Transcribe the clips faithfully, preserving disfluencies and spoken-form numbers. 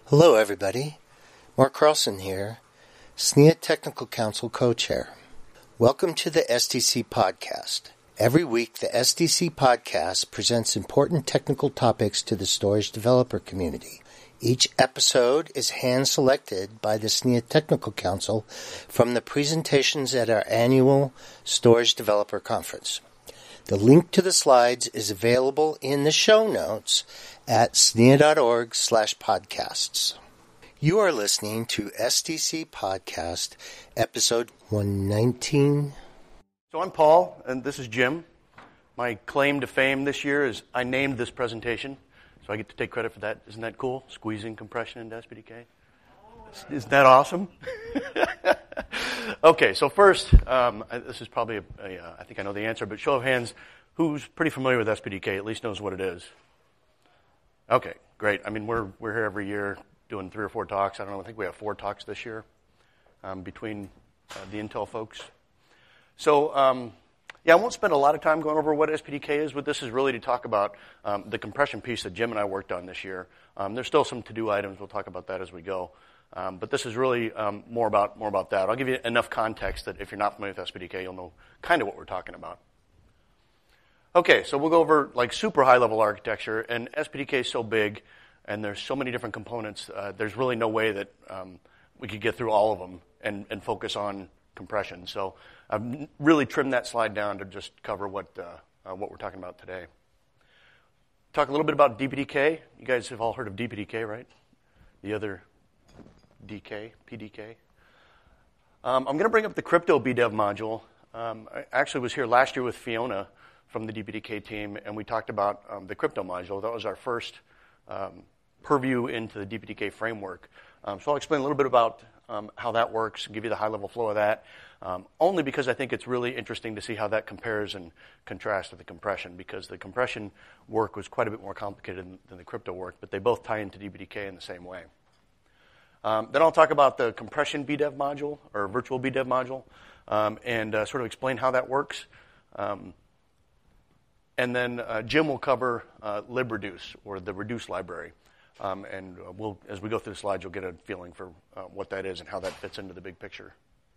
Hello, everybody. Mark Carlson here, S N I A Technical Council Co-Chair. Welcome to the S D C Podcast. Every week, the S D C Podcast presents important technical topics to the storage developer community. Each episode is hand-selected by the S N I A Technical Council from the presentations at our annual Storage Developer Conference. The link to the slides is available in the show notes at snia.org slash podcasts. You are listening to S D C Podcast, episode one nineteen. So I'm Paul, and this is Jim. My claim to fame this year is I named this presentation, so I get to take credit for that. Isn't that cool? Squeezing compression into S P D K. Isn't that awesome? Okay, so first, um, this is probably, a, a, uh, I think I know the answer, but show of hands, who's pretty familiar with S P D K, at least knows what it is? Okay, great. I mean, we're we're here every year doing three or four talks. I don't know, I think we have four talks this year um, between uh, the Intel folks. So, um, yeah, I won't spend a lot of time going over what S P D K is, but this is really to talk about um, the compression piece that Jim and I worked on this year. Um, there's still some to-do items. We'll talk about that as we go. Um, but this is really um, more about more about that. I'll give you enough context that if you're not familiar with S P D K, you'll know kind of what we're talking about. Okay, so we'll go over like super high-level architecture, and S P D K is so big, and there's so many different components, uh, there's really no way that um, we could get through all of them and, and focus on compression. So I've really trimmed that slide down to just cover what uh, uh, what we're talking about today. Talk a little bit about D P D K. You guys have all heard of D P D K, right? The other D K, P D K. Um, I'm going to bring up the crypto B dev module. Um, I actually was here last year with Fiona from the D P D K team, and we talked about um, the crypto module. That was our first um, purview into the D P D K framework. Um, so I'll explain a little bit about um, how that works and give you the high-level flow of that, um, only because I think it's really interesting to see how that compares and contrasts with the compression, because the compression work was quite a bit more complicated than, than the crypto work, but they both tie into D P D K in the same way. Um, then I'll talk about the compression B dev module, or virtual B dev module, um, and uh, sort of explain how that works. Um, and then uh, Jim will cover uh, libreduce, or the reduce library. Um, and uh, we'll, as we go through the slides, you'll get a feeling for uh, what that is and how that fits into the big picture.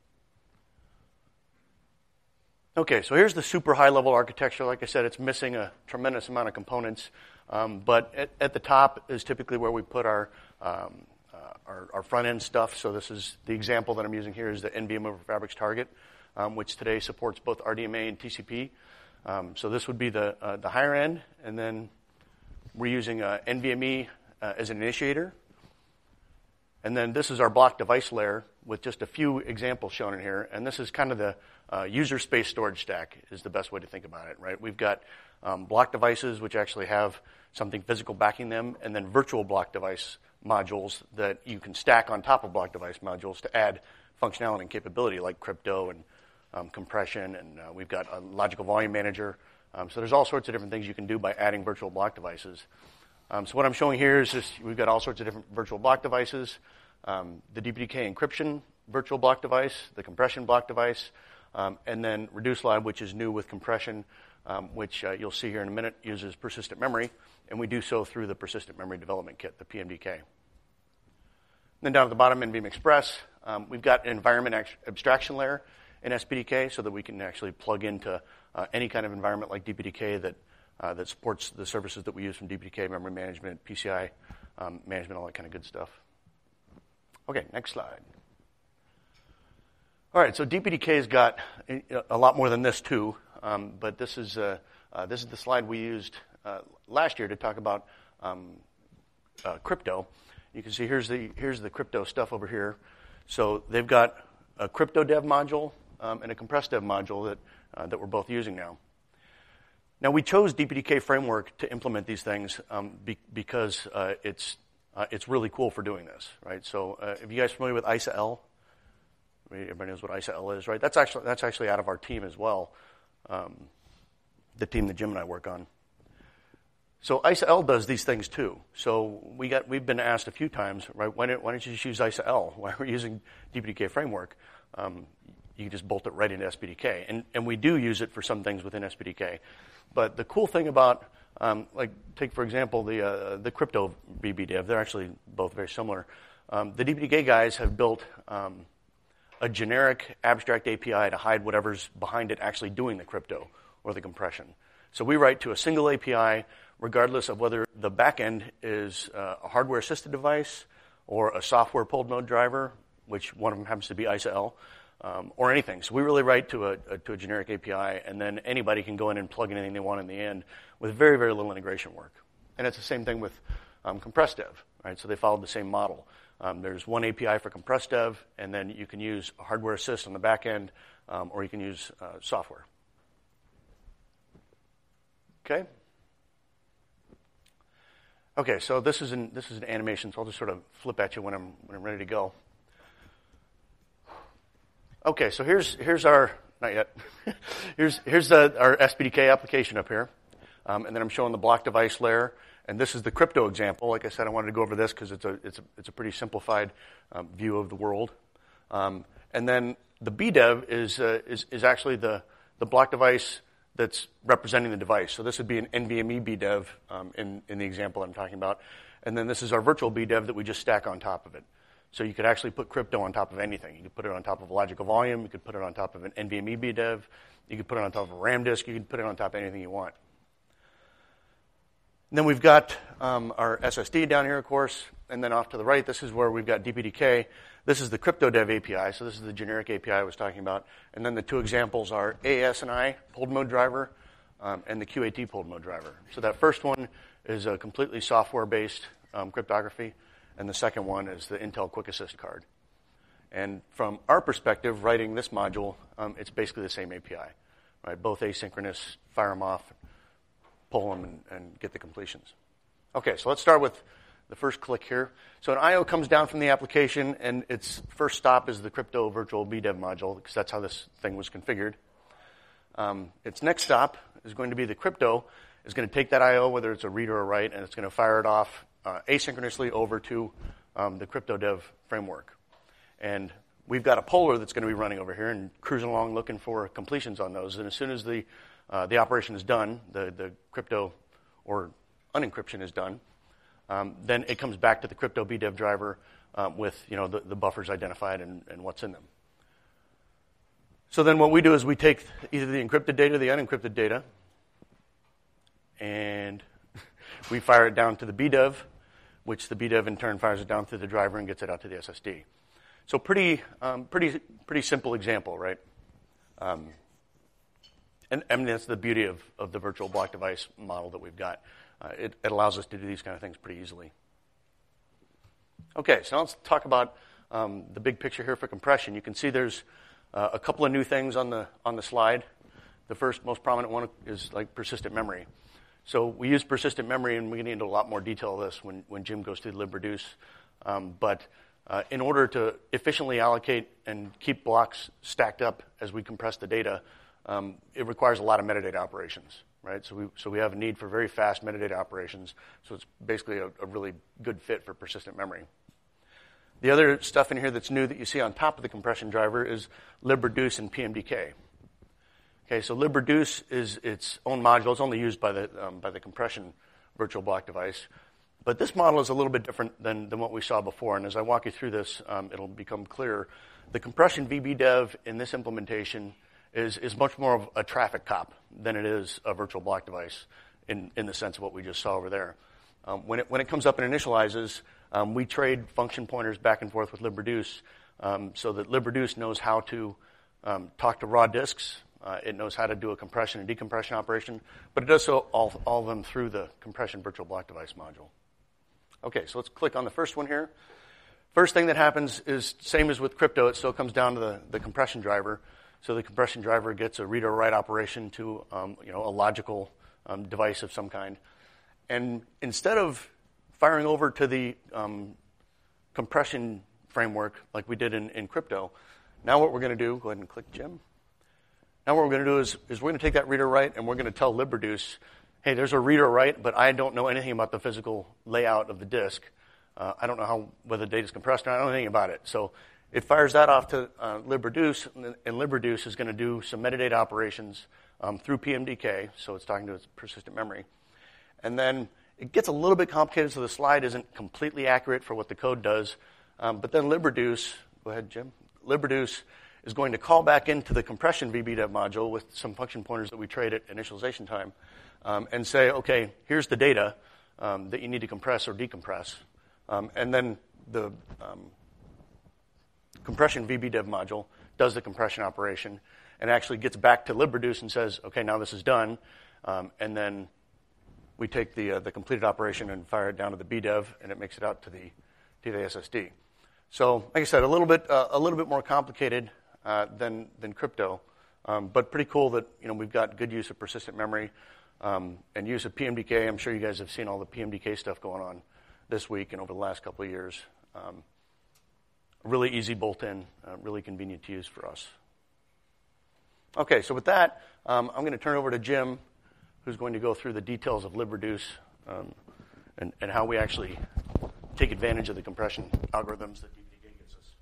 Okay, so here's the super high-level architecture. Like I said, it's missing a tremendous amount of components, um, but at, at the top is typically where we put our um, uh, our, our front-end stuff. So this is the example that I'm using here is the N V M over Fabrics Target, um, which today supports both R D M A and T C P. Um, so this would be the uh, the higher end, and then we're using uh, N V M E uh, as an initiator. And then this is our block device layer with just a few examples shown in here. And this is kind of the uh, user space storage stack is the best way to think about it, right? We've got um, block devices which actually have something physical backing them, and then virtual block device modules that you can stack on top of block device modules to add functionality and capability like crypto and um, compression. And uh, we've got a logical volume manager. Um, so there's all sorts of different things you can do by adding virtual block devices. Um, so what I'm showing here is just we've got all sorts of different virtual block devices, um, the D P D K encryption virtual block device, the compression block device, um, and then ReduceLab, which is new with compression, um, which uh, you'll see here in a minute, uses persistent memory, and we do so through the persistent memory development kit, the P M D K. And then down at the bottom, N V M Express, um, we've got an environment abstraction layer in S P D K so that we can actually plug into uh, any kind of environment like D P D K that Uh, that supports the services that we use from D P D K, memory management, P C I um, management, all that kind of good stuff. Okay, next slide. All right, so D P D K's got a lot more than this too, um, but this is uh, uh, this is the slide we used uh, last year to talk about um, uh, crypto. You can see here's the here's the crypto stuff over here. So they've got a crypto dev module um, and a compressed dev module that uh, that we're both using now. Now, we chose D P D K framework to implement these things um, be, because uh, it's uh, it's really cool for doing this, right? So, uh, if you guys are familiar with I S A L, everybody knows what I S A L is, right? That's actually that's actually out of our team as well, um, the team that Jim and I work on. So, I S A L does these things too. So, we got we've been asked a few times, right? Why don't, why don't you just use I S A L? Why are we using D P D K framework? Um, you can just bolt it right into S P D K, and and we do use it for some things within S P D K. But the cool thing about Um, like, take, for example, the uh, the crypto B B dev. They're actually both very similar. Um, the D P D K guys have built um, a generic abstract A P I to hide whatever's behind it actually doing the crypto or the compression. So we write to a single A P I regardless of whether the backend is uh, a hardware-assisted device or a software-pulled mode driver, which one of them happens to be I S A L, um, or anything. So we really write to a, a to a generic A P I, and then anybody can go in and plug in anything they want in the end with very, very little integration work. And it's the same thing with um, CompressDev, right? So they followed the same model. Um, there's one A P I for CompressDev, and then you can use a hardware assist on the back end, um, or you can use uh, software. Okay? Okay, so this is an this is an animation, so I'll just sort of flip at you when I'm when I'm ready to go. Okay, so here's here's our not yet. here's here's the, our S P D K application up here, um, and then I'm showing the block device layer, and this is the crypto example. Like I said, I wanted to go over this because it's a it's a it's a pretty simplified um, view of the world, um, and then the B dev is uh, is is actually the the block device that's representing the device. So this would be an N V M E B dev um, in, in the example I'm talking about. And then this is our virtual B dev that we just stack on top of it. So you could actually put crypto on top of anything. You could put it on top of a logical volume. You could put it on top of an N V M E B dev. You could put it on top of a RAM disk. You could put it on top of anything you want. And then we've got um, our S S D down here, of course. And then off to the right, this is where we've got D P D K. This is the CryptoDev A P I. So this is the generic A P I I was talking about. And then the two examples are A S N I pulled mode driver um, and the Q A T pulled mode driver. So that first one is a completely software-based um, cryptography, and the second one is the Intel Quick Assist card. And from our perspective, writing this module, um, it's basically the same A P I, right? Both asynchronous, fire them off, pull them, and, and get the completions. Okay, so let's start with the first click here. So an I O comes down from the application, and its first stop is the crypto virtual B dev module, because that's how this thing was configured. Um, its next stop is going to be the crypto is going to take that I O, whether it's a read or a write, and it's going to fire it off uh, asynchronously over to um, the CryptoDev framework. And we've got a poller that's going to be running over here and cruising along looking for completions on those. And as soon as the uh, the operation is done, the, the crypto or unencryption is done, Um, then it comes back to the crypto B dev driver um, with you know the, the buffers identified and, and what's in them. So then what we do is we take either the encrypted data or the unencrypted data, and we fire it down to the B dev, which the B dev in turn fires it down to the driver and gets it out to the S S D. So pretty um, pretty pretty simple example, right? Um, and, and that's the beauty of, of the virtual block device model that we've got. Uh, it, it allows us to do these kind of things pretty easily. Okay, so now let's talk about um, the big picture here for compression. You can see there's uh, a couple of new things on the on the slide. The first, most prominent one is like persistent memory. So we use persistent memory, and we get into a lot more detail of this when, when Jim goes through LibReduce. Um, but uh, in order to efficiently allocate and keep blocks stacked up as we compress the data, um, it requires a lot of metadata operations. Right, so we so we have a need for very fast metadata operations. So it's basically a, a really good fit for persistent memory. The other stuff in here that's new that you see on top of the compression driver is LibReduce and P M D K. Okay, so LibReduce is its own module. It's only used by the um, by the compression virtual block device, but this model is a little bit different than than what we saw before. And as I walk you through this, um, it'll become clearer. The compression V B dev in this implementation is is much more of a traffic cop than it is a virtual block device in, in the sense of what we just saw over there. Um, when it when it comes up and initializes, um, we trade function pointers back and forth with LibReduce um, so that LibReduce knows how to um, talk to raw disks. Uh, it knows how to do a compression and decompression operation, but it does so all, all of them through the compression virtual block device module. Okay, so let's click on the first one here. First thing that happens is same as with crypto. It still comes down to the, the compression driver. So the compression driver gets a read or write operation to um, you know a logical um, device of some kind, and instead of firing over to the um, compression framework like we did in, in crypto, now what we're going to do? Go ahead and click Jim. Now what we're going to do is is we're going to take that read or write and we're going to tell LibReduce, hey, there's a read or write, but I don't know anything about the physical layout of the disk. Uh, I don't know how whether the data is compressed or not. I don't know anything about it. So it fires that off to uh, LibReduce, and, and LibReduce is going to do some metadata operations um, through P M D K, so it's talking to its persistent memory. And then it gets a little bit complicated, so the slide isn't completely accurate for what the code does. Um, but then LibReduce, go ahead, Jim. LibReduce is going to call back into the compression V B dev module with some function pointers that we trade at initialization time um, and say, okay, here's the data um, that you need to compress or decompress. Um, and then the um, compression V B dev module does the compression operation and actually gets back to LibReduce and says, okay, now this is done. Um, and then we take the uh, the completed operation and fire it down to the B dev, and it makes it out to the to the S S D. So, like I said, a little bit uh, a little bit more complicated uh, than than crypto, um, but pretty cool that you know we've got good use of persistent memory um, and use of P M D K. I'm sure you guys have seen all the P M D K stuff going on this week and over the last couple of years. Um, really easy bolt-in, uh, really convenient to use for us. Okay, so with that, um, I'm going to turn it over to Jim, who's going to go through the details of LibReduce um, and, and how we actually take advantage of the compression algorithms that D V D K gives us.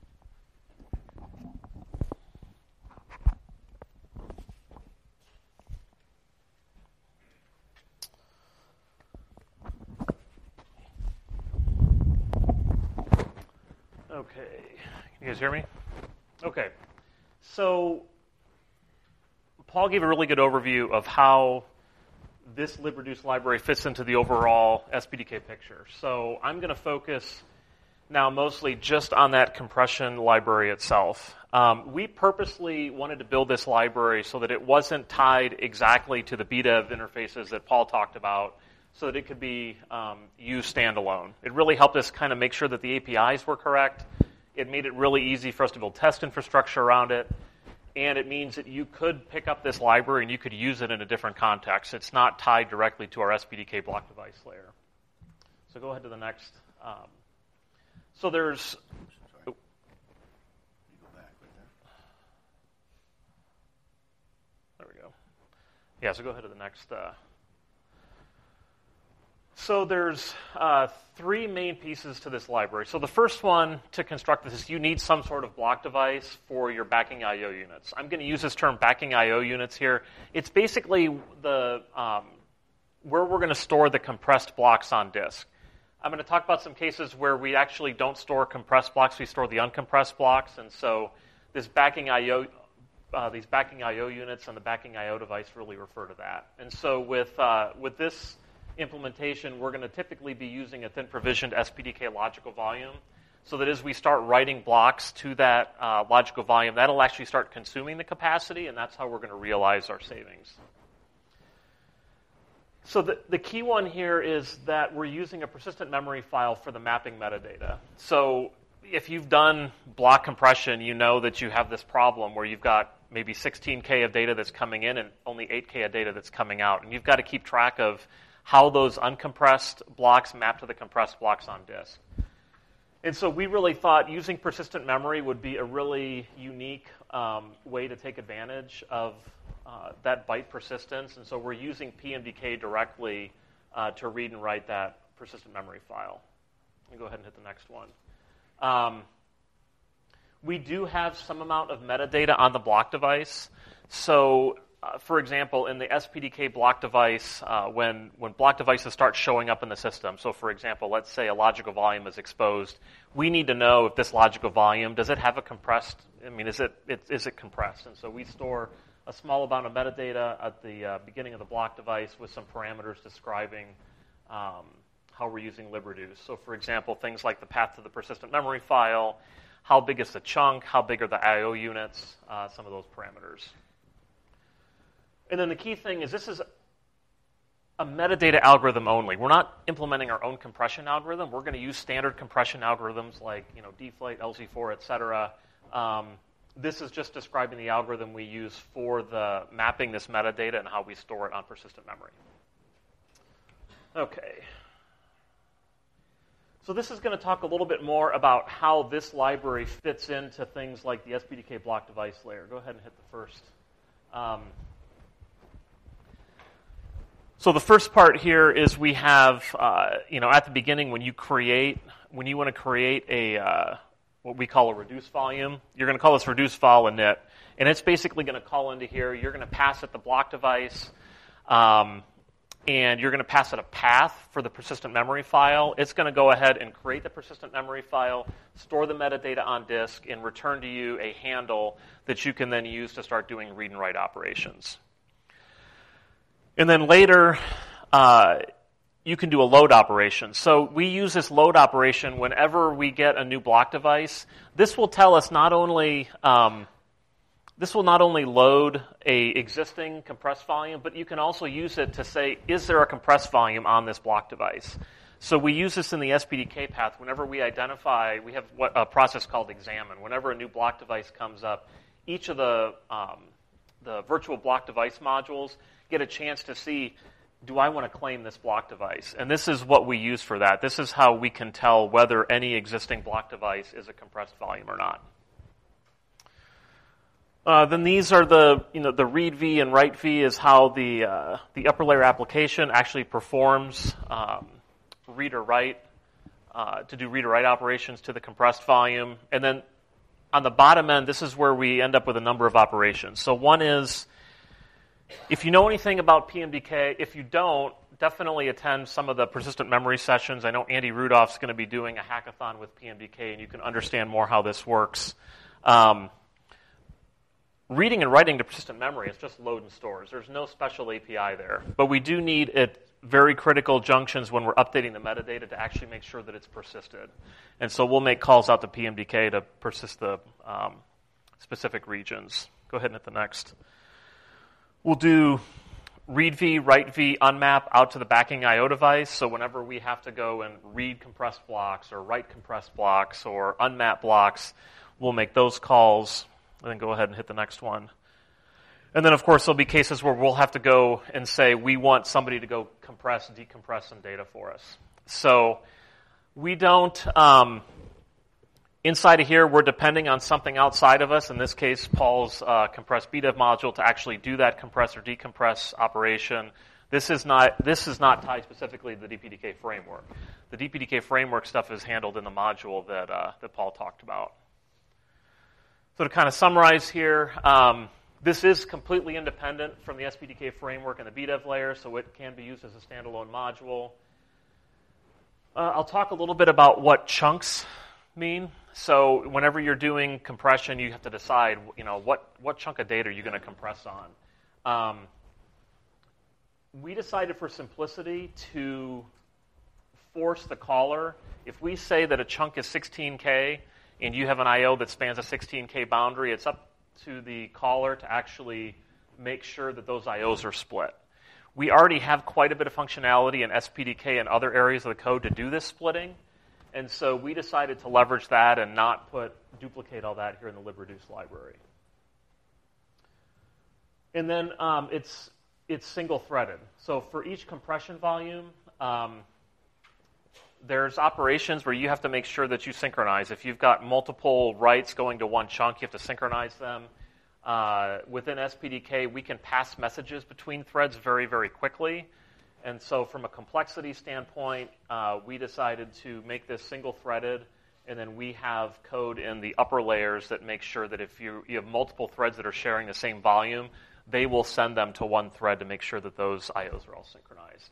Okay, can you guys hear me? Okay, so Paul gave a really good overview of how this LibReduce library fits into the overall S P D K picture. So I'm going to focus now mostly just on that compression library itself. Um, we purposely wanted to build this library so that it wasn't tied exactly to the B dev interfaces that Paul talked about, so that it could be um, used standalone. It really helped us kind of make sure that the A P Is were correct. It made it really easy for us to build test infrastructure around it. And it means that you could pick up this library and you could use it in a different context. It's not tied directly to our S P D K block device layer. So go ahead to the next. Um, so there's... Sorry. Oh. You go back right there. There we go. Yeah, so go ahead to the next... Uh, So there's uh, three main pieces to this library. So the first one to construct this is you need some sort of block device for your backing I O units. I'm going to use this term backing I O units here. It's basically the um, where we're going to store the compressed blocks on disk. I'm going to talk about some cases where we actually don't store compressed blocks. We store the uncompressed blocks. And so this backing I O, uh, these backing I O units and the backing I O device really refer to that. And so with uh, with this implementation, we're going to typically be using a thin provisioned S P D K logical volume, so that as we start writing blocks to that uh, logical volume, that'll actually start consuming the capacity, and that's how we're going to realize our savings. So the, the key one here is that we're using a persistent memory file for the mapping metadata. So if you've done block compression, you know that you have this problem where you've got maybe sixteen K of data that's coming in and only eight K of data that's coming out, and you've got to keep track of how those uncompressed blocks map to the compressed blocks on disk. And so we really thought using persistent memory would be a really unique um, way to take advantage of uh, that byte persistence. And so we're using P M D K directly uh, to read and write that persistent memory file. You go ahead and hit the next one. Um, we do have some amount of metadata on the block device. So Uh, for example, in the S P D K block device, uh, when, when block devices start showing up in the system, so for example, let's say a logical volume is exposed, we need to know if this logical volume, does it have a compressed, I mean, is it, it is it compressed? And so we store a small amount of metadata at the uh, beginning of the block device with some parameters describing um, how we're using LibReduce. So for example, things like the path to the persistent memory file, how big is the chunk, how big are the I O units, uh, some of those parameters. And then the key thing is this is a metadata algorithm only. We're not implementing our own compression algorithm. We're going to use standard compression algorithms like you know deflate, L Z four, et cetera. Um, this is just describing the algorithm we use for the mapping this metadata and how we store it on persistent memory. Okay. So this is going to talk a little bit more about how this library fits into things like the S P D K block device layer. Go ahead and hit the first. Um, So the first part here is we have, uh, you know, at the beginning when you create, when you want to create a, uh, what we call a reduce volume, you're going to call this reduce vol init, and it's basically going to call into here. You're going to pass it the block device, um, and you're going to pass it a path for the persistent memory file, it's going to go ahead and create the persistent memory file, store the metadata on disk, and return to you a handle that you can then use to start doing read and write operations. And then later, uh, you can do a load operation. So we use this load operation whenever we get a new block device. This will tell us not only um, this will not only load a existing compressed volume, but you can also use it to say, is there a compressed volume on this block device? So we use this in the S P D K path whenever we identify, we have what a process called examine. Whenever a new block device comes up, each of the um, the virtual block device modules get a chance to see, do I want to claim this block device? And this is what we use for that. This is how we can tell whether any existing block device is a compressed volume or not. Uh, then these are the, you know, the read V and write V is how the uh, the upper layer application actually performs um, read or write uh, to do read or write operations to the compressed volume. And then on the bottom end, this is where we end up with a number of operations. So one is, if you know anything about P M D K, if you don't, definitely attend some of the persistent memory sessions. I know Andy Rudolph's going to be doing a hackathon with P M D K, and you can understand more how this works. Um, reading and writing to persistent memory is just load and stores. There's no special A P I there. But we do need at very critical junctions when we're updating the metadata to actually make sure that it's persisted. And so we'll make calls out to P M D K to persist the um, specific regions. Go ahead and hit the next. We'll do read V, write V, unmap out to the backing I O device. So whenever we have to go and read compressed blocks or write compressed blocks or unmap blocks, we'll make those calls. And then go ahead and hit the next one. And then, of course, there'll be cases where we'll have to go and say we want somebody to go compress, decompress some data for us. So we don't, um, inside of here, we're depending on something outside of us, in this case, Paul's uh, compress B dev module, to actually do that compress or decompress operation. This is not, this is not tied specifically to the D P D K framework. The D P D K framework stuff is handled in the module that, uh, that Paul talked about. So to kind of summarize here, um, this is completely independent from the S P D K framework and the B dev layer, so it can be used as a standalone module. Uh, I'll talk a little bit about what chunks mean. So whenever you're doing compression, you have to decide, you know, what, what chunk of data are you going to compress on. Um, we decided for simplicity to force the caller. If we say that a chunk is sixteen K, and you have an I O that spans a sixteen K boundary, it's up to the caller to actually make sure that those I Os are split. We already have quite a bit of functionality in S P D K and other areas of the code to do this splitting, and so we decided to leverage that and not put duplicate all that here in the libreduce library. And then um, it's it's single-threaded. So for each compression volume, um, there's operations where you have to make sure that you synchronize. If you've got multiple writes going to one chunk, you have to synchronize them. Uh, within S P D K, we can pass messages between threads very, very quickly. And so from a complexity standpoint, uh, we decided to make this single-threaded, and then we have code in the upper layers that makes sure that if you, you have multiple threads that are sharing the same volume, they will send them to one thread to make sure that those I Os are all synchronized.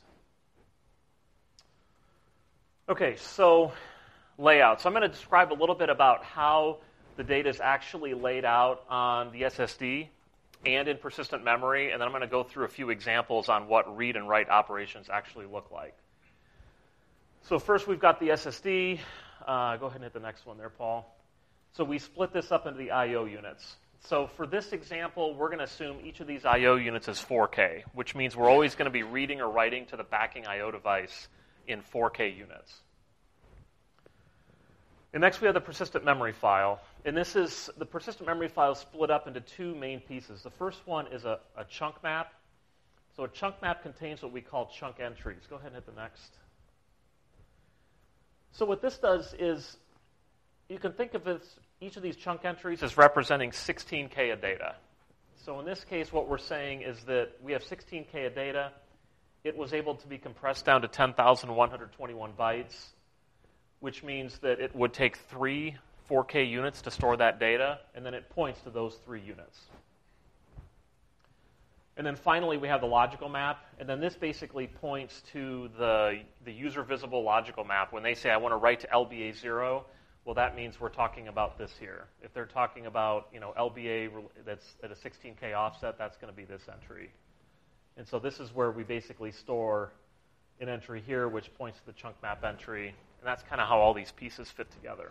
Okay, so layout. So I'm going to describe a little bit about how the data is actually laid out on the S S D and in persistent memory, and then I'm going to go through a few examples on what read and write operations actually look like. So first we've got the S S D. Uh, go ahead and hit the next one there, Paul. So we split this up into the I O units. So for this example, we're going to assume each of these I O units is four K, which means we're always going to be reading or writing to the backing I O device in four K units. And next we have the persistent memory file. And this is, the persistent memory file is split up into two main pieces. The first one is a, a chunk map. So a chunk map contains what we call chunk entries. Go ahead and hit the next. So what this does is, you can think of this, each of these chunk entries as representing sixteen K of data. So in this case, what we're saying is that we have sixteen K of data. It was able to be compressed down to ten thousand one hundred twenty-one bytes, which means that it would take three four K units to store that data, and then it points to those three units. And then finally, we have the logical map. And then this basically points to the, the user visible logical map. When they say, I want to write to L B A zero, well, that means we're talking about this here. If they're talking about, you know, L B A that's at a sixteen K offset, that's going to be this entry. And so this is where we basically store an entry here, which points to the chunk map entry. And that's kind of how all these pieces fit together.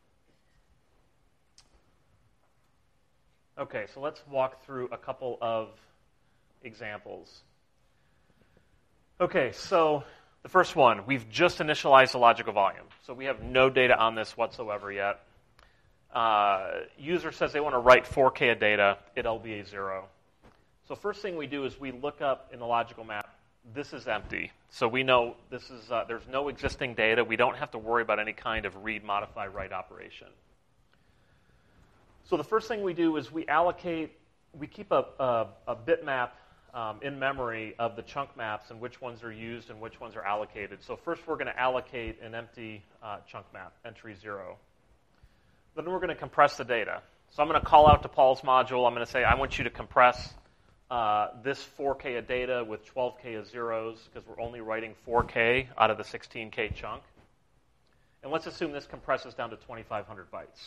Okay, so let's walk through a couple of examples. Okay, so the first one, we've just initialized the logical volume. So we have no data on this whatsoever yet. Uh, user says they want to write four K of data at L B A zero. So first thing we do is we look up in the logical map, this is empty. So we know this is uh, there's no existing data. We don't have to worry about any kind of read, modify, write operation. So the first thing we do is we allocate, we keep a, a, a bitmap um, in memory of the chunk maps and which ones are used and which ones are allocated. So first we're going to allocate an empty uh, chunk map, entry zero. Then we're going to compress the data. So I'm going to call out to Paul's module. I'm going to say, I want you to compress uh, this four K of data with twelve K of zeros because we're only writing four K out of the sixteen K chunk. And let's assume this compresses down to twenty-five hundred bytes.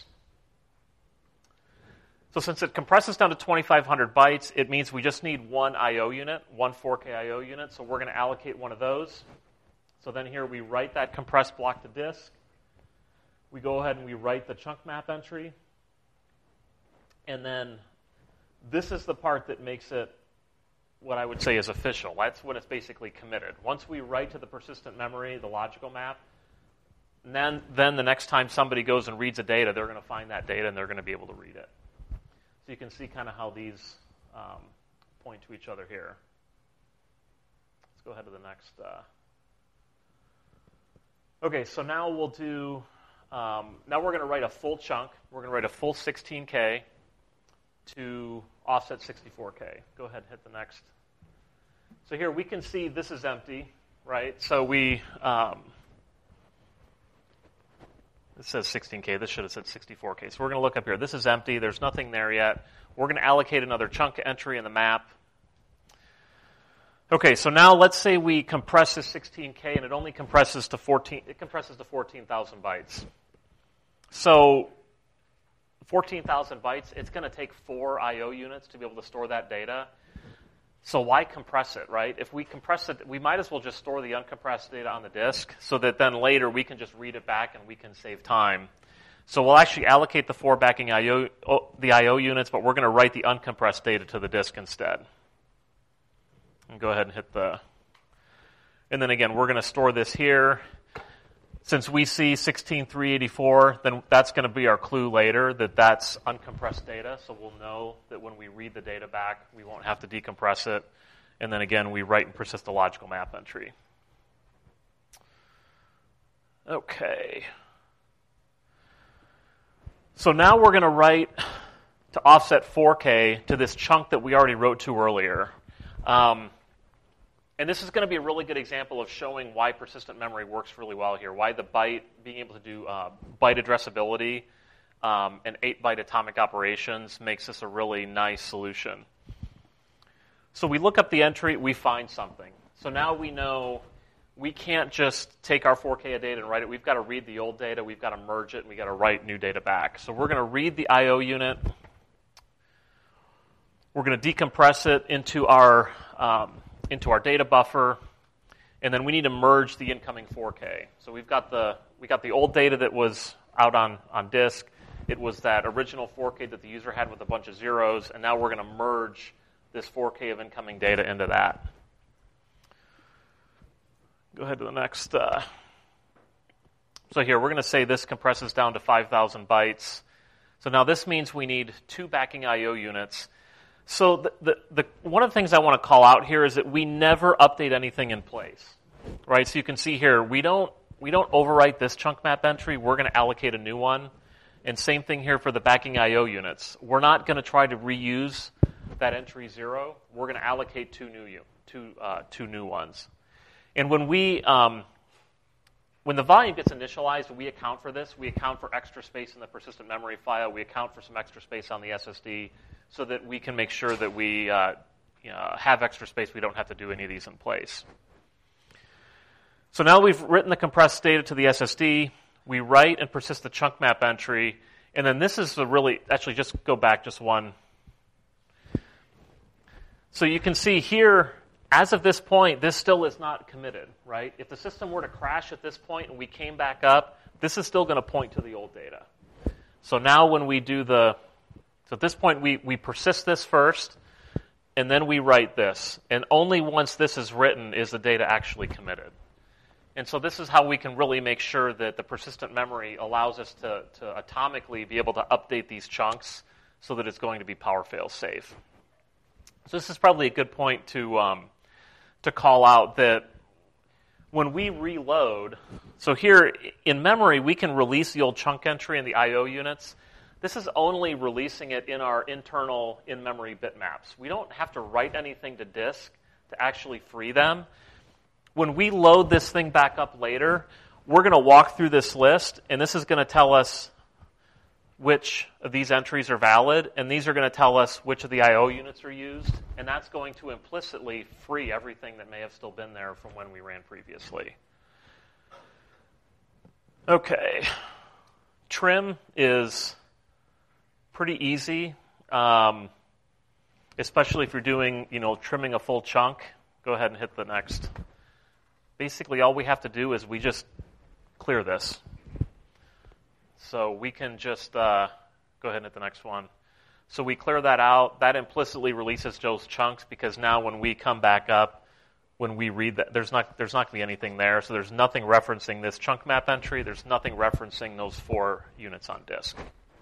So since it compresses down to twenty-five hundred bytes, it means we just need one I O unit, one four K I O unit. So we're going to allocate one of those. So then here we write that compressed block to disk. We go ahead and we write the chunk map entry. And then this is the part that makes it what I would say is official. That's when it's basically committed. Once we write to the persistent memory, the logical map, and then, then the next time somebody goes and reads the data, they're going to find that data and they're going to be able to read it. So you can see kind of how these um, point to each other here. Let's go ahead to the next. Uh... Okay, so now we'll do, um, now we're going to write a full chunk. We're going to write a full sixteen K to offset sixty-four K. Go ahead and hit the next. So here we can see this is empty, right? So we, um, it says sixteen K. This should have said sixty-four K. So we're going to look up here. This is empty. There's nothing there yet. We're going to allocate another chunk entry in the map. Okay, so now let's say we compress this sixteen K and it only compresses to fourteen. It compresses to fourteen thousand bytes. So fourteen thousand bytes, it's going to take four I O units to be able to store that data. So why compress it, right? If we compress it, we might as well just store the uncompressed data on the disk so that then later we can just read it back and we can save time. So we'll actually allocate the four backing I O, the I O units, but we're going to write the uncompressed data to the disk instead. And go ahead and hit the... And then again, we're going to store this here. Since we see sixteen three eighty-four, then that's going to be our clue later that that's uncompressed data. So we'll know that when we read the data back, we won't have to decompress it. And then again, we write and persist the logical map entry. Okay. So now we're going to write to offset four K to this chunk that we already wrote to earlier. Um, And this is going to be a really good example of showing why persistent memory works really well here, why the byte, being able to do uh, byte addressability um, and eight byte atomic operations makes this a really nice solution. So we look up the entry, we find something. So now we know we can't just take our four K of data and write it. We've got to read the old data, we've got to merge it, and we've got to write new data back. So we're going to read the I O unit. We're going to decompress it into our... Um, into our data buffer, and then we need to merge the incoming four K. So we've got the we got the old data that was out on, on disk. It was that original four K that the user had with a bunch of zeros, and now we're going to merge this four K of incoming data into that. Go ahead to the next. Uh, so here, we're going to say this compresses down to five thousand bytes. So now this means we need two backing I O units. So the, the, the, one of the things I want to call out here is that we never update anything in place, right? So you can see here, we don't we don't overwrite this chunk map entry. We're going to allocate a new one. And same thing here for the backing I O units. We're not going to try to reuse that entry zero. We're going to allocate two new two uh, two new ones. And when we um, when the volume gets initialized, we account for this. We account for extra space in the persistent memory file. We account for some extra space on the S S D, so that we can make sure that we, uh, uh, have extra space, we don't have to do any of these in place. So now we've written the compressed data to the S S D. We write and persist the chunk map entry. And then this is the really, actually just go back just one. So you can see here, as of this point, this still is not committed, right? If the system were to crash at this point and we came back up, this is still going to point to the old data. So now when we do the, so at this point we, we persist this first, and then we write this. And only once this is written is the data actually committed. And so this is how we can really make sure that the persistent memory allows us to, to atomically be able to update these chunks so that it's going to be power fail safe. So this is probably a good point to um, to call out that when we reload, so here in memory we can release the old chunk entry in the I O units. This is only releasing it in our internal in-memory bitmaps. We don't have to write anything to disk to actually free them. When we load this thing back up later, we're going to walk through this list, and this is going to tell us which of these entries are valid, and these are going to tell us which of the I O units are used, and that's going to implicitly free everything that may have still been there from when we ran previously. Okay. Trim is pretty easy, um, especially if you're doing, you know, trimming a full chunk. Go ahead and hit the next. Basically, all we have to do is we just clear this. So we can just uh, go ahead and hit the next one. So we clear that out. That implicitly releases those chunks because now when we come back up, when we read that, there's not there's not going to be anything there. So there's nothing referencing this chunk map entry. There's nothing referencing those four units on disk.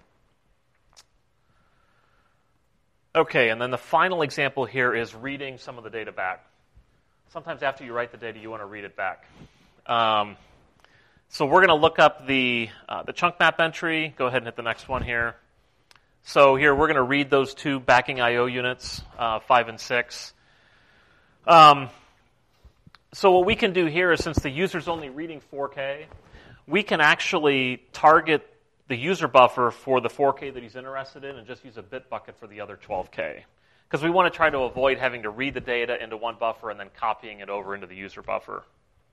Okay, and then the final example here is reading some of the data back. Sometimes after you write the data, you want to read it back. Um, so we're going to look up the uh, the chunk map entry. Go ahead and hit the next one here. So here we're going to read those two backing I O units, uh, five and six. Um, so what we can do here is, since the user's only reading four K, we can actually target the user buffer for the four K that he's interested in and just use a bit bucket for the other twelve K. Because we want to try to avoid having to read the data into one buffer and then copying it over into the user buffer.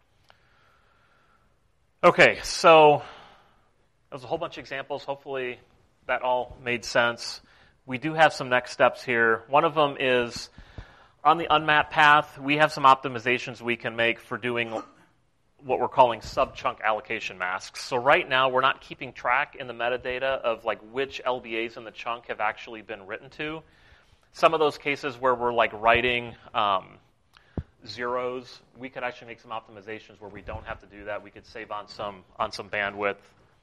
Okay, so that was a whole bunch of examples. Hopefully that all made sense. We do have some next steps here. One of them is on the unmapped path, we have some optimizations we can make for doing what we're calling sub-chunk allocation masks. So right now we're not keeping track in the metadata of like which L B As in the chunk have actually been written to. Some of those cases where we're like writing um, zeros, we could actually make some optimizations where we don't have to do that. We could save on some on some bandwidth.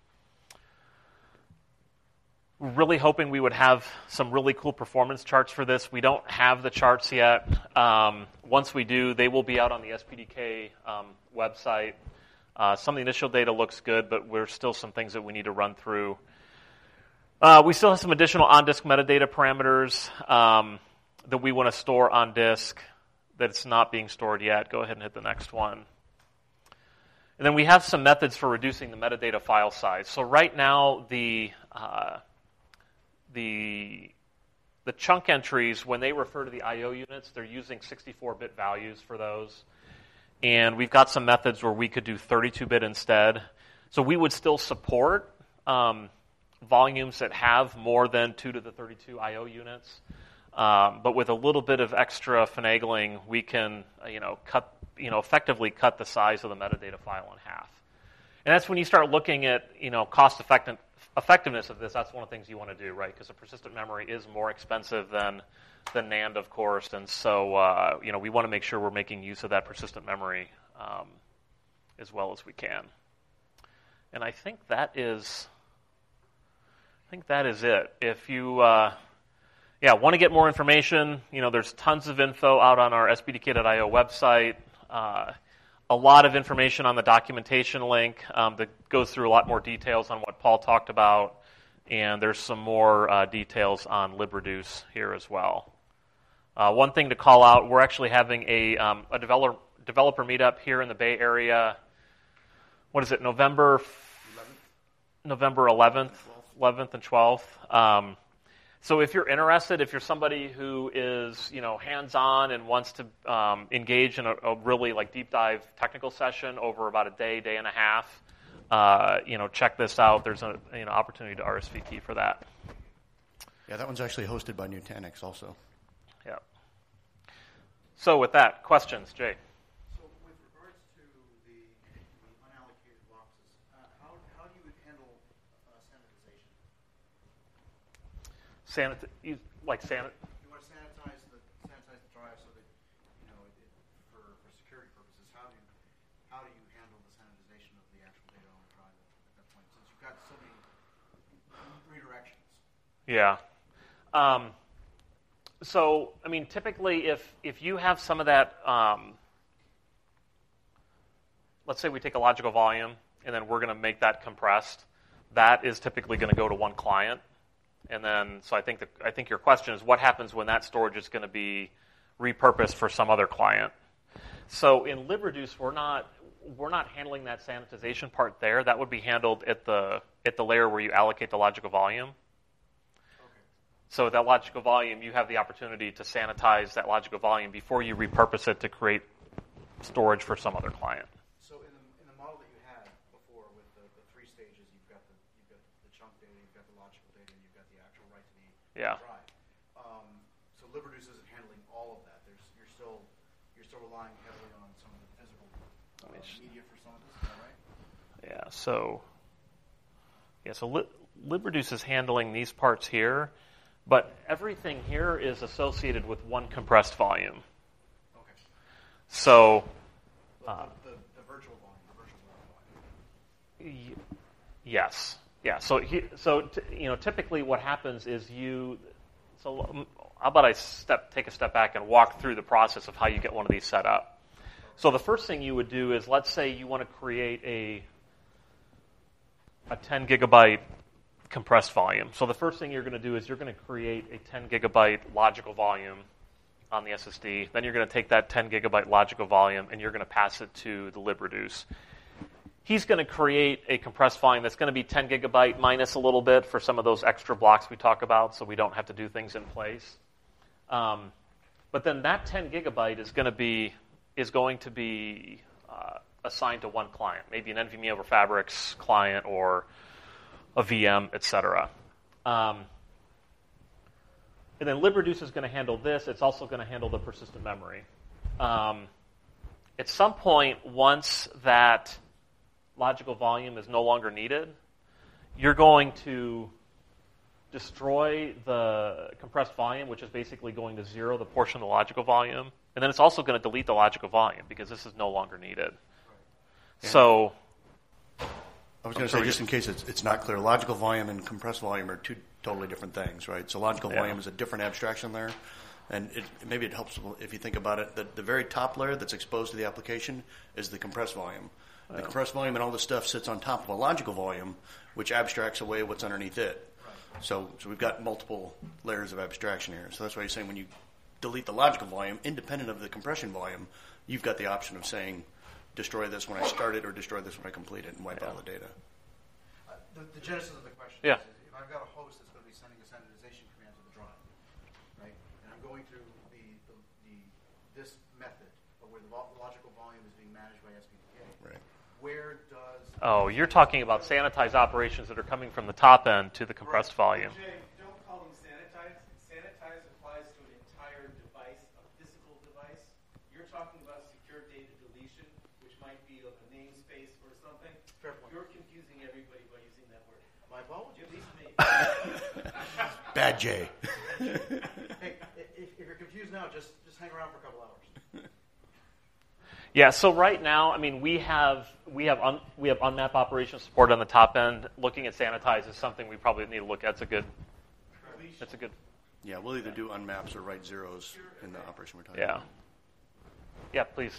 Really hoping we would have some really cool performance charts for this. We don't have the charts yet. Um, once we do, they will be out on the S P D K um, website. Uh, some of the initial data looks good, but there's still some things that we need to run through. Uh, we still have some additional on-disk metadata parameters um, that we want to store on disk that's not being stored yet. Go ahead and hit the next one. And then we have some methods for reducing the metadata file size. So right now, the uh, the the chunk entries, when they refer to the I O units, they're using sixty-four bit values for those. And we've got some methods where we could do thirty-two bit instead. So we would still support um, volumes that have more than two to the thirty-two I O units. Um, but with a little bit of extra finagling, we can, uh, you know, cut, you know, effectively cut the size of the metadata file in half. And that's when you start looking at, you know, cost effective, effectiveness of this. That's one of the things you want to do, right? Because the persistent memory is more expensive than than NAND, of course, and so uh, you know, we want to make sure we're making use of that persistent memory um, as well as we can. And I think that is, I think that is it. If you uh, Yeah, want to get more information, you know, there's tons of info out on our S P D K dot I O website. Uh, a lot of information on the documentation link um, that goes through a lot more details on what Paul talked about. And there's some more uh, details on LibReduce here as well. Uh, one thing to call out, we're actually having a, um, a developer, developer meetup here in the Bay Area. What is it, November eleventh, November eleventh, eleventh and twelfth. Um, So if you're interested, if you're somebody who is, you know, hands-on and wants to um, engage in a, a really like deep dive technical session over about a day, day and a half, uh, you know, check this out. There's an you know opportunity to R S V P for that. Yeah, that one's actually hosted by Nutanix also. Yeah. So with that, questions, Jay? So with regards to the, the unallocated boxes, uh, how, how do you handle uh, sanitization? Sanit- you, like sanit- You want to sanitize the sanitize the drive so that you know it, for for security purposes. How do you how do you handle the sanitization of the actual data on the drive at that point? Since you've got so many redirections. Yeah. Um, so, I mean, typically, if if you have some of that, um, let's say we take a logical volume, and then we're going to make that compressed. That is typically going to go to one client, and then so I think the, I think your question is what happens when that storage is going to be repurposed for some other client. So in LibReduce, we're not we're not handling that sanitization part there. That would be handled at the at the layer where you allocate the logical volume. So at that logical volume, you have the opportunity to sanitize that logical volume before you repurpose it to create storage for some other client. So in the in the model that you had before with the, the three stages, you've got the you've got the chunk data, you've got the logical data, and you've got the actual write to the Yeah. drive. Um, so LibReduce isn't handling all of that. There's you're still you're still relying heavily on some of the physical uh, media for some of this. Is that right? Yeah. So yeah. So Lib- LibReduce is handling these parts here. But everything here is associated with one compressed volume. Okay. So, uh, the, the, the virtual volume, the virtual volume. Y- yes, yeah. So, he, so t- you know, typically what happens is you. So, um, how about I step, take a step back and walk through the process of how you get one of these set up. So, the first thing you would do is, let's say you want to create a a ten gigabyte compressed volume. So the first thing you're going to do is you're going to create a ten gigabyte logical volume on the S S D. Then you're going to take that ten gigabyte logical volume and you're going to pass it to the LibReduce. He's going to create a compressed volume that's going to be ten gigabyte minus a little bit for some of those extra blocks we talk about, so we don't have to do things in place. Um, but then that ten gigabyte is going to be is going to be uh, assigned to one client, maybe an NVMe over Fabrics client or a V M, et cetera. Um, and then LibReduce is going to handle this. It's also going to handle the persistent memory. Um, at some point, once that logical volume is no longer needed, you're going to destroy the compressed volume, which is basically going to zero the portion of the logical volume. And then it's also going to delete the logical volume because this is no longer needed. Yeah. So... I was going to say, just in case it's, it's not clear, logical volume and compressed volume are two totally different things, right? So logical yeah. volume is a different abstraction there, and it, maybe it helps if you think about it. The, the very top layer that's exposed to the application is the compressed volume. The yeah. compressed volume and all this stuff sits on top of a logical volume, which abstracts away what's underneath it. Right. So, so we've got multiple layers of abstraction here. So that's why you're saying when you delete the logical volume, independent of the compression volume, you've got the option of saying, destroy this when I start it or destroy this when I complete it and wipe yeah. all the data. Uh, the, the genesis of the question yeah. is, if I've got a host that's going to be sending a sanitization command to the drive, right, and I'm going through the, the, the this method of where the vo- logical volume is being managed by S P D K, right. where does... Oh, you're talking about sanitized operations that are coming from the top end to the compressed right. volume. Jay, don't call them sanitized. Sanitized applies to an entire device, a physical device. You're talking about secure data deletion, which might be of a namespace or something. Fair point. You're confusing everybody by using that word. My apologies. At least me. Bad Jay. Hey, if, if you're confused now, just just hang around for a couple hours. Yeah, so right now, I mean, we have we have un, we have unmap operation support on the top end. Looking at sanitize is something we probably need to look at. It's a good. That's a good. Yeah, we'll either do unmaps or write zeros in the operation we're talking Yeah. about. Yeah, please.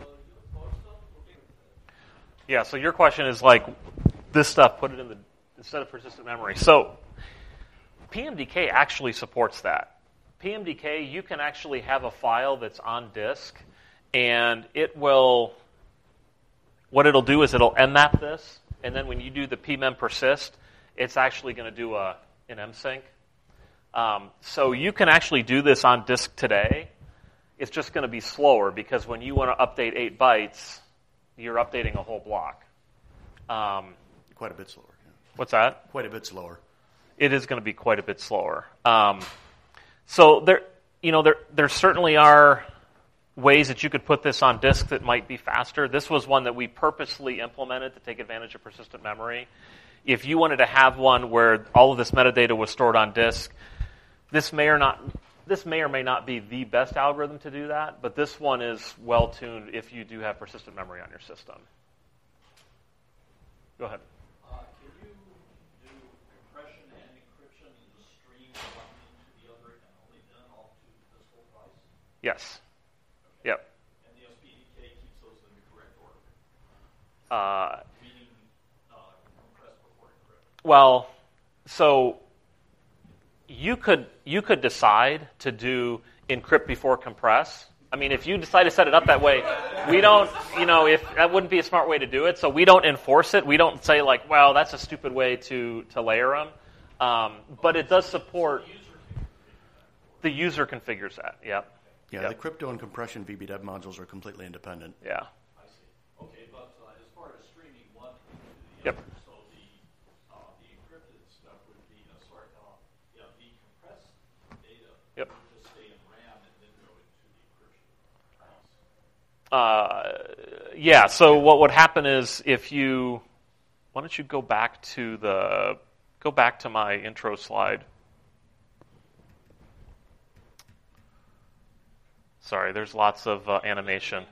Yeah, so your question is like this stuff, put it in the instead of persistent memory. So P M D K actually supports that. P M D K, you can actually have a file that's on disk, and it will. What it'll do is it'll nmap this, and then when you do the pmem persist, it's actually going to do a an msync. Um, so you can actually do this on disk today. It's just going to be slower because when you want to update eight bytes, you're updating a whole block. Um, Quite a bit slower. Yeah. what's that? Quite a bit slower. It is going to be quite a bit slower. Um, so there, you know, there there certainly are ways that you could put this on disk that might be faster. This was one that we purposely implemented to take advantage of persistent memory. If you wanted to have one where all of this metadata was stored on disk, this may or not this may or may not be the best algorithm to do that, but this one is well tuned if you do have persistent memory on your system. Go ahead. Uh, can you do compression and encryption in the stream one into the other and only then off to this whole device? Yes. Yep. And the S P D K keeps those in the correct order? Uh, Meaning uh, compress before encrypt? well, so you could you could decide to do encrypt before compress. I mean, if you decide to set it up that way, we don't, you know, if that wouldn't be a smart way to do it, so we don't enforce it. We don't say, like, well, that's a stupid way to, to layer them. Um, but it does support, the user configures that, yep. Yeah, yep. the crypto and compression V B W modules are completely independent. Yeah. I see. Okay, but uh, as far as streaming one into the Yep. other, so the, uh, the encrypted stuff would be, uh, sorry, uh, yeah, the compressed data Yep. would just stay in RAM and then go into the encryption. Uh, yeah, so what would happen is if you, why don't you go back to the, go back to my intro slide. Sorry, there's lots of uh, animation.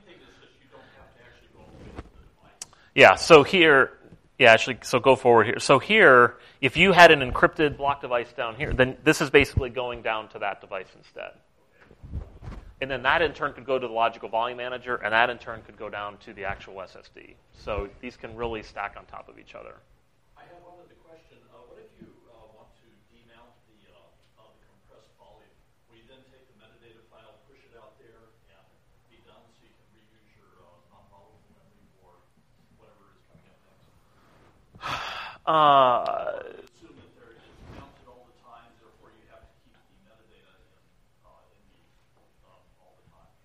Yeah, so here, yeah, actually, so go forward here. So here, if you had an encrypted block device down here, then this is basically going down to that device instead. And then that in turn could go to the logical volume manager, and that in turn could go down to the actual S S D. So these can really stack on top of each other. I have one other question. Uh, what if you uh, want to demount the, uh, uh, the compressed volume? Will you then take the metadata file, push it out there, and be done so you can reuse your uh, non-volatile memory for whatever is coming up next? Uh, Assume that there is mounted all the time, therefore you have to keep the metadata in, uh, in use um, all the time.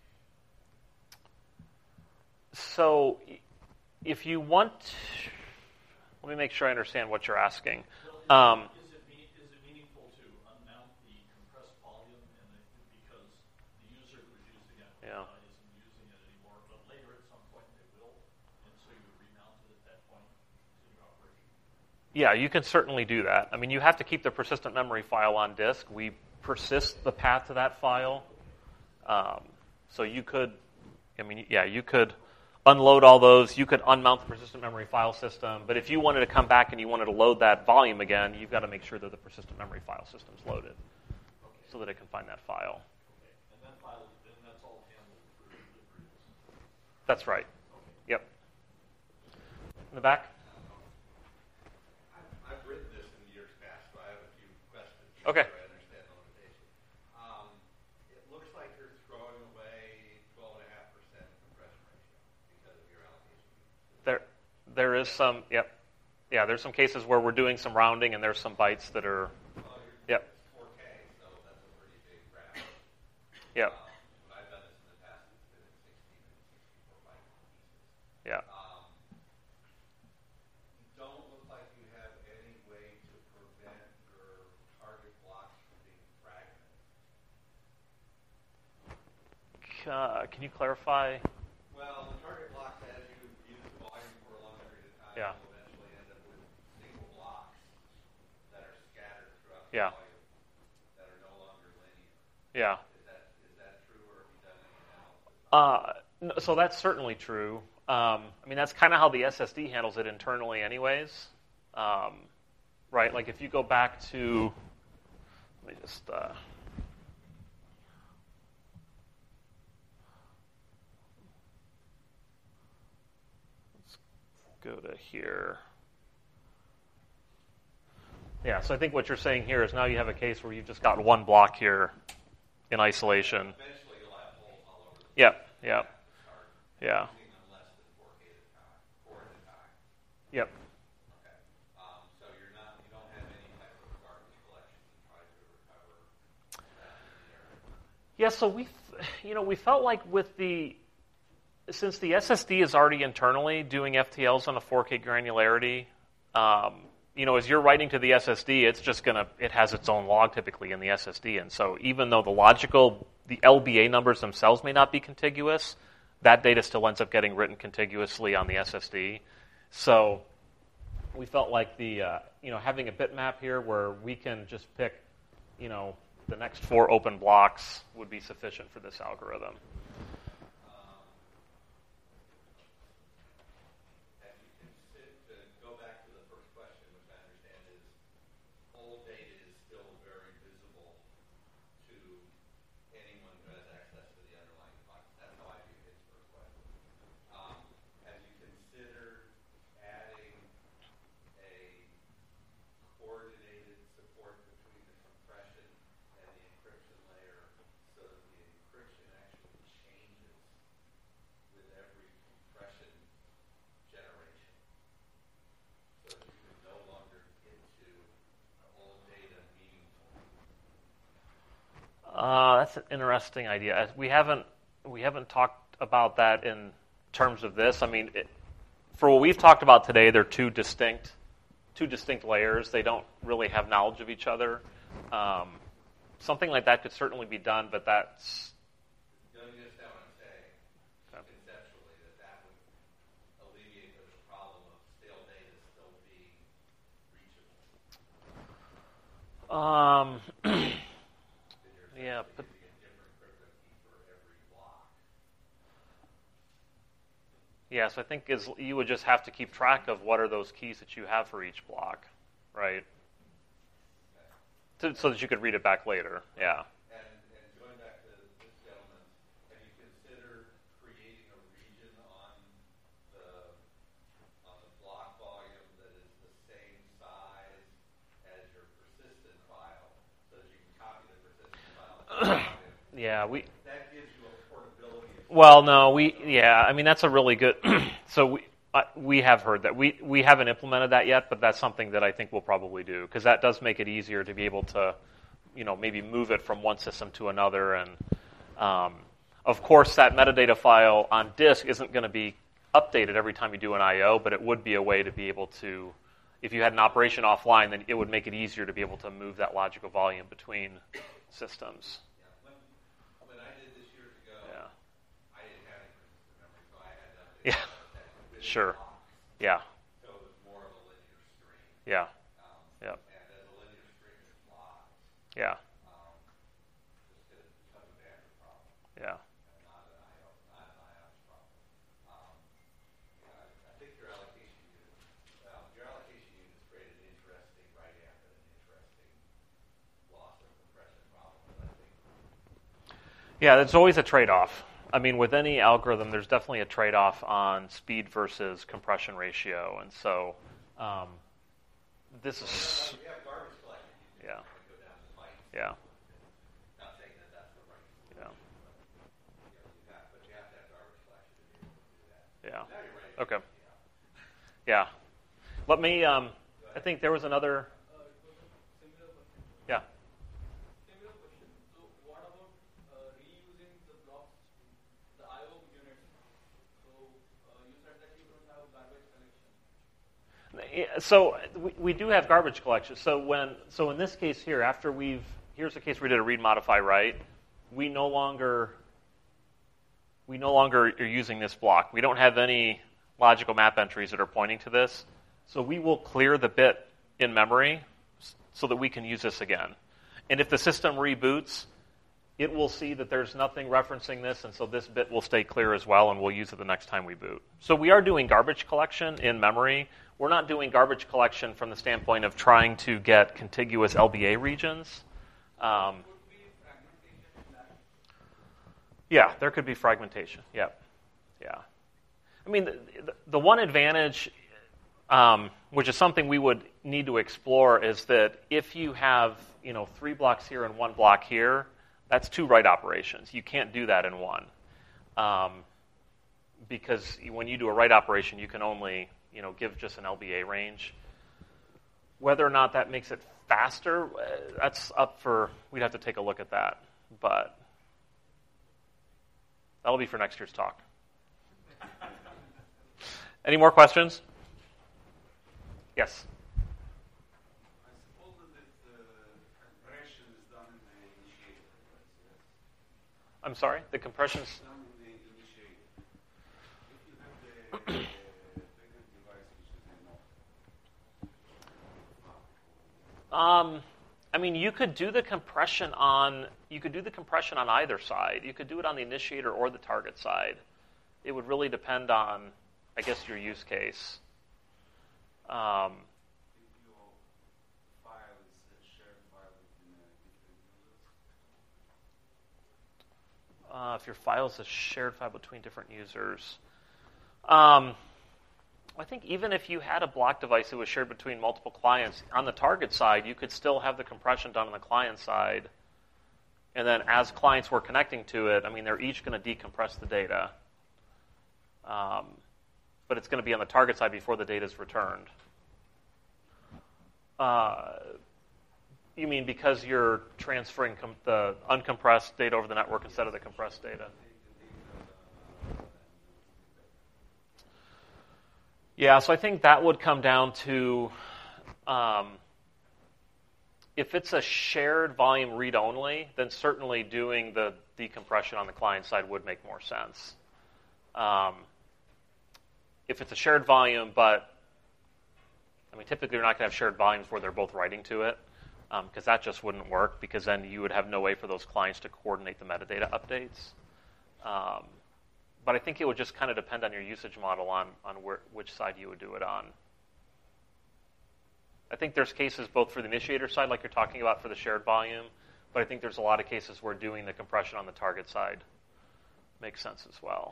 so if you want, let me make sure I understand what you're asking. Um, Is it, mean, is it meaningful to unmount the compressed volume and it, because the user who's using it Yeah. uh, isn't using it anymore, but later at some point they will, and so you would remount it at that point to continue operation? Yeah, you can certainly do that. I mean, you have to keep the persistent memory file on disk. We persist the path to that file. Um, so you could, I mean, yeah, you could unload all those. You could unmount the persistent memory file system. But if you wanted to come back and you wanted to load that volume again, you've got to make sure that the persistent memory file system is loaded so that it can find that file. Okay, and that file, then that's all handled through deliveries. That's right. Yep. In the back? I've, I've written this in years past, so I have a few questions. Okay. So I understand the limitation. Um, it looks like you're throwing away twelve point five percent compression ratio because of your allocation. There, there is some, yep. Yeah, there's some cases where we're doing some rounding and there's some bytes that are, Well, you're, yep, it's four K, so that's a pretty big round. yep, Um, when I've done this in the past, it's been at sixteen and sixty-four byte pieces. yeah. Um, you don't look like you have any way to prevent your target blocks from being fragmented. Uh, can you clarify? Well, the target blocks, as you use the volume for a long period of time, Yeah. will eventually end up with single blocks that are scattered throughout the Yeah. volume that are no longer linear. Yeah. Is that is that true, or have you done any analysis? Uh, no, so that's certainly true. Um, I mean, that's kind of how the S S D handles it internally anyways. Um, right? Like if you go back to, let me just, uh, let's go to here. Yeah, so I think what you're saying here is now you have a case where you've just got one block here in isolation. Eventually, you'll have holes all over the Yep, yep, start yeah, using them less than four K at a time, four at a time. yep. Okay. Um, so you're not you don't have any type of garbage collection to try to recover Yeah, so we, you know, we felt like with the, since the S S D is already internally doing F T Ls on a four K granularity, um, you know, as you're writing to the S S D, it's just gonna, it has its own log typically in the S S D, and so even though the logical, the L B A numbers themselves may not be contiguous, that data still ends up getting written contiguously on the S S D. So we felt like the, uh, you know, having a bitmap here where we can just pick, you know, the next four open blocks would be sufficient for this algorithm. Uh, that's an interesting idea. We haven't we haven't talked about that in terms of this. I mean, it, for what we've talked about today, they're two distinct two distinct layers. They don't really have knowledge of each other. Um, something like that could certainly be done, but that's. You understand what I'm saying? Okay. Conceptually, that that would alleviate the problem of stale data still being reachable. Um. Yeah, but yes, I think is you would just have to keep track of what are those keys that you have for each block, right? So, so that you could read it back later. Yeah. And, and going back to this gentleman, have you considered creating a region on the on the block volume that is the same size as your persistent file, so that you can copy the persistent file? Yeah, we. That gives you a portability. Well, no, we. Yeah, I mean that's a really good. So we uh, we have heard that we we haven't implemented that yet, but that's something that I think we'll probably do because that does make it easier to be able to, you know, maybe move it from one system to another, and um, of course that metadata file on disk isn't going to be updated every time you do an I O, but it would be a way to be able to, if you had an operation offline, then it would make it easier to be able to move that logical volume between systems. Yeah, sure. Yeah. So it was more of a linear stream. Yeah. Um, yeah. And as a linear stream is blocks, yeah. um, it's going to become a bandwidth problem. Yeah. And not an I O, not an I O S problem. Um, you know, I think your allocation unit, uh, your allocation unit has created an interesting write-amp and an interesting loss of compression problem. I think. Yeah, there's always a trade-off. I mean, with any algorithm, there's definitely a trade-off on speed versus compression ratio, and so um, this is. We have garbage collection. You Yeah. Go down to bytes. Yeah. Not saying that that's the right Yeah. solution, but, you know, you have, but you have to have garbage collection to be able to do that. Yeah. Now you're ready. Okay. Yeah. Let me. Um, I think there was another. Yeah. So we, we do have garbage collection. So when so in this case here, after we've here's a case where we did a read, modify, write, we no longer we no longer are using this block. We don't have any logical map entries that are pointing to this. So we will clear the bit in memory so that we can use this again. And if the system reboots, it will see that there's nothing referencing this, and so this bit will stay clear as well, and we'll use it the next time we boot. So we are doing garbage collection in memory. We're not doing garbage collection from the standpoint of trying to get contiguous L B A regions. Um, yeah, there could be fragmentation. Yeah, yeah. I mean, the, the, the one advantage, um, which is something we would need to explore, is that if you have, you know, three blocks here and one block here, that's two write operations. You can't do that in one, um, because when you do a write operation, you can only, you know, give just an L B A range. Whether or not that makes it faster, uh, that's up for, we'd have to take a look at that. But That'll be for next year's talk. Any more questions? Yes. I suppose that the compression is done in the initiator. Yes. I'm sorry? The compression's... Done in the initiator. If you have the bigger device, which is a no. Um, I mean, you could do the compression on you could do the compression on either side. You could do it on the initiator or the target side. It would really depend on, I guess, your use case. Um, If your file is a shared file between uh, different users. uh, if your file is a shared file between different users, um, I think even if you had a block device that was shared between multiple clients, on the target side, you could still have the compression done on the client side. And then as clients were connecting to it, I mean, they're each going to decompress the data. Um, but it's going to be on the target side before the data is returned. Uh, you mean because you're transferring com- the uncompressed data over the network instead of the compressed data? Yeah, so I think that would come down to um, if it's a shared volume read-only, then certainly doing the decompression on the client side would make more sense. Um, if it's a shared volume, but I mean, typically you're not going to have shared volumes where they're both writing to it, because um, that just wouldn't work, because then you would have no way for those clients to coordinate the metadata updates. Um, But I think it would just kind of depend on your usage model on, on where, which side you would do it on. I think there's cases both for the initiator side, like you're talking about for the shared volume, but I think there's a lot of cases where doing the compression on the target side makes sense as well.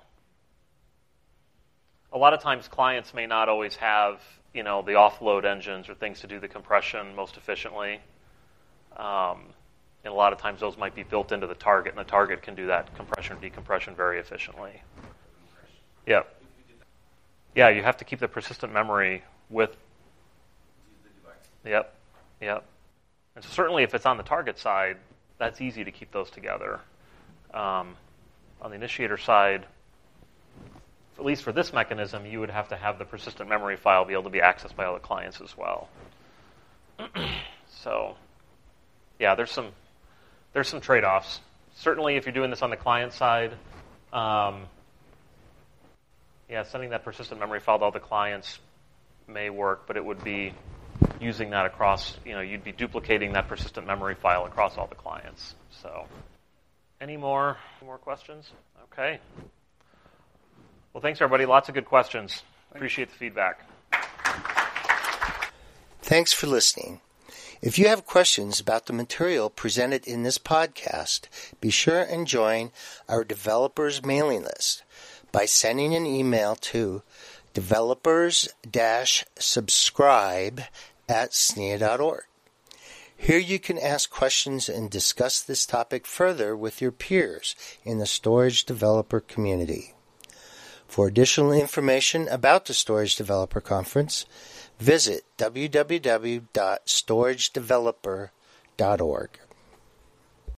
A lot of times clients may not always have, you know, the offload engines or things to do the compression most efficiently. Um, And a lot of times those might be built into the target, and the target can do that compression, decompression very efficiently. Yeah. Yeah, you have to keep the persistent memory with... Yep, yep. And so certainly if it's on the target side, that's easy to keep those together. Um, on the initiator side, at least for this mechanism, you would have to have the persistent memory file be able to be accessed by other clients as well. So, yeah, there's some... There's some trade-offs. Certainly, if you're doing this on the client side, um, yeah, sending that persistent memory file to all the clients may work, but it would be using that across, you know, you'd be duplicating that persistent memory file across all the clients. So, any more, any more questions? Okay. Well, thanks, everybody. Lots of good questions. Appreciate the feedback. Thanks for listening. If you have questions about the material presented in this podcast, be sure and join our developers mailing list by sending an email to developers subscribe at S N I A dot org. Here you can ask questions and discuss this topic further with your peers in the storage developer community. For additional information about the Storage Developer Conference, visit w w w dot storage developer dot org.